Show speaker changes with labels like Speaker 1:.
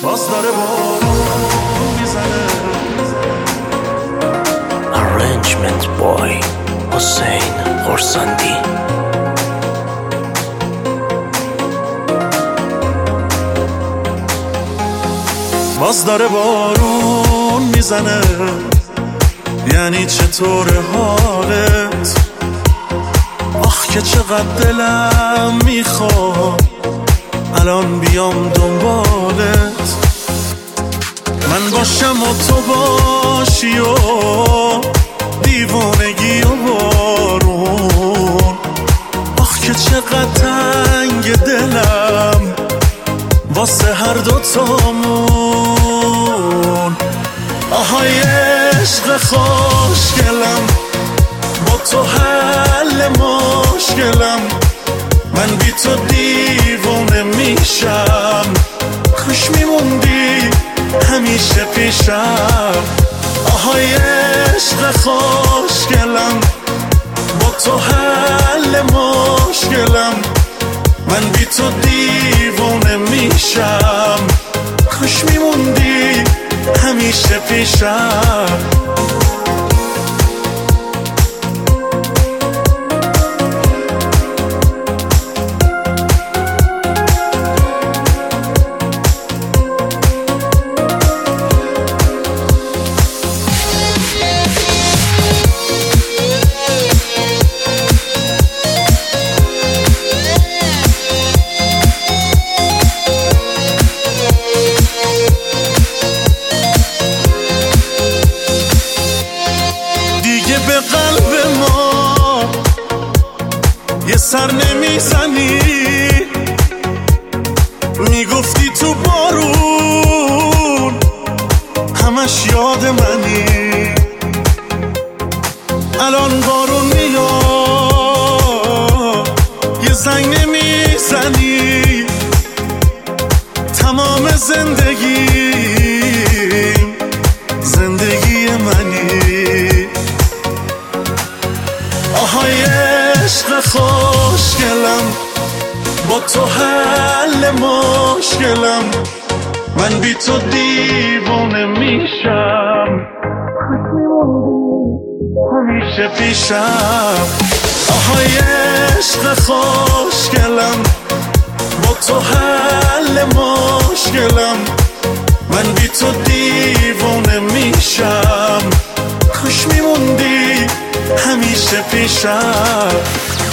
Speaker 1: باز داره بارون میزنه.
Speaker 2: Arrangement boy حسین خورسندی.
Speaker 1: باز داره بارون میزنه، یعنی چطور حالت؟ آخ که چقدر دلم میخواد الان بیام دنبالت، من باشم و تو باشی و دیوانگی و بارون. آخ که چقدر تنگ دلم واسه هر دوتامون. آهای عشق خوشگلم، با تو حل مشکلم، من بی تو دیوانه میشم. خوش میموندی همیشه پیشم. آهای عشق خوشگلم، با تو حل مشکلم، من بی تو دیوانه میشم. خوش میموندی همیشه پیشم. به قلب ما یه سر نمیزنی، میگفتی تو بارون همش یاد منی. الان بارون میاد یه زنگ نمیزنی، تمام زندگیم زندگی منی. آهای عشق خوشگلم، با تو حل مشکلم، من بی تو دیوانه میشم. خوش میموندی همیشه پیشم. آهای عشق خوشگلم، با تو حل مشکلم، من بی تو دیوانه میشم. خوش میموندی همیشه پیشم.